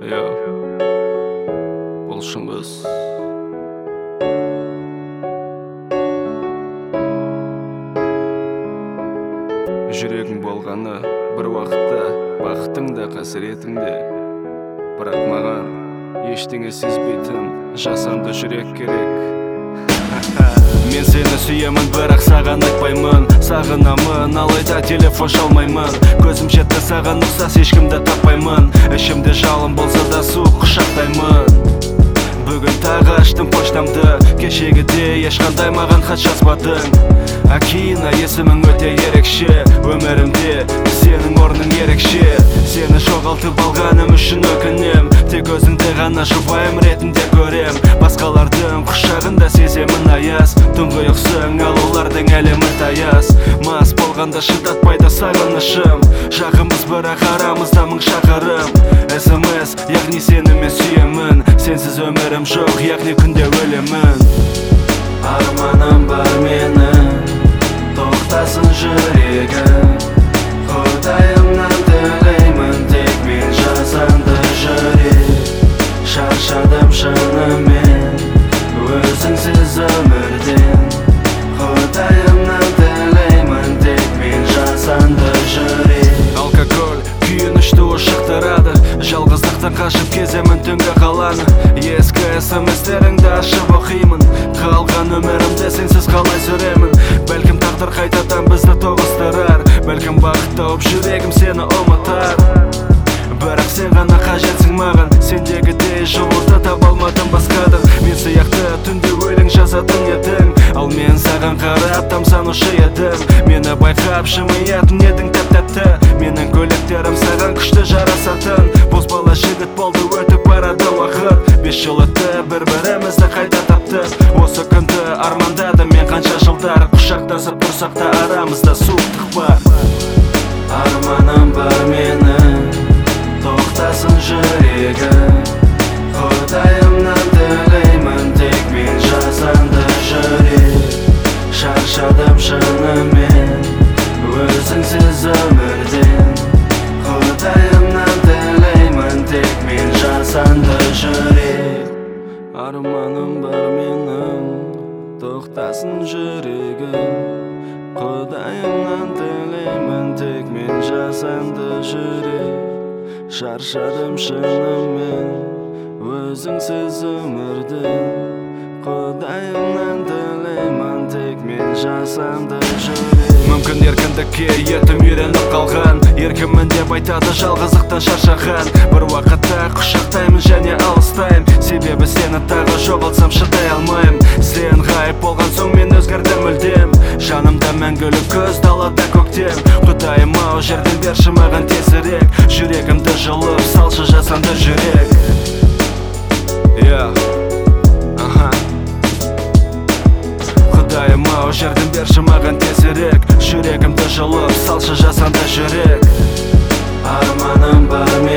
Yo, болшыңыз. Жүрегің болғаны бір уақытта, бақытың да қасіретің де. Бірақ маған ештеңе сезбейтін жасанды жүрек керек. Мен сені сүйемін, бірақ саған айтпаймын. Сағынамын, алайда телефон шалмаймын. Көзім жетті саған ұқсас ешкімді таппаймын. Ішімде жалын болса да суық құшақтаймын. Бүгін тағы аштым поштамды, кешегідей ешқандай маған хат жазбадың. Акина, есімің өте ерекше, өмірімде сенің орның ерекше. Сені жоғалтып алғаным үшін өкінем, тек өзіңді ғана жұбайым ретінде көрем. Басқалардың құшағында сеземін аяз, тұңғиықсың, ал олардың әлемі таяз. Мас болғанда шыдатпайды сағынышым, жақынбыз бірақ арамызда мың шақырым. SMS, яғни сені мен сүйемін, сенсіз өмірім жоқ, яғни күнде өлемін. Арманым бар менің, тоқтасын жүрегім. Құдайымнан тілеймін, тек мен жасанды жүрек. Шаршадым шынымен, өзіңсіз өмірден. Құдайымнан тілеймін, тек мен жасанды жүрек. Алкоголь күйінішті ушықтырады, жалғыздықтан қашып кеземін түнгі қаланы. Ескі SMS-теріңді ашып оқимын, қалған өмірімде сенсіз қалай сүремін. Бәлкім тағдыр қайтадан бізді тоғыстырар, бәлкім бақыт тауып жүрегім сені ұмытар. Бірақ сен ғана қажетсің маған, сендегідей жылуды таба алмадым басқадан. Мен сияқты түнде өлең жазатын едің, ал мен саған қарап тамсанушы едім. Мені байқап жымиятын едің тәп-тәтті, менің көйлектерім саған күшті жарасатын. Бозбала жігіт болды, өтіп барады уақыт, 5 жыл өтті, бір-бірімізді қайта таптық. Осы күнді армандадым мен қанша жылдар, құшақтасып тұрсақ та арамызда суықтық бар. Арманым бар менің, тоқтасын жүрегім. Құдайымнан тілеймін, тек мен жасанды жүрек. Шаршадым шынымен, өзіңсіз өмірден. Құдайымнан тілеймін, тек мен жасанды жүрек. Арманым бар менің, тоқтасын жүрегім. Құдайымнан тілеймін, тек мен жасанды жүрек. Шаршадым шынымен, өзіңсіз өмірден. Құдайымнан тілеймін, тек мен жасанды жүрек. Мүмкін еркіндікке етім үйреніп қалған, еркімін деп айтады жалғыздықтан шаршаған. Бір уақытта құшақтаймын және алыстаймын, себебі сені тағы жоғалтсам шыдай алмайым. Сен ғайып болған соң мен өзгердім мүлдем, жанымда мәңгілік көз далада көктем. Құдайым ау, жерден берші маған тезірек, жүрегімді жылып салшы жасанды жүрек. Құдайым ау, жерден берші маған тезірек, жүрегімді жылып салшы жасанды жүрек. Арманым бар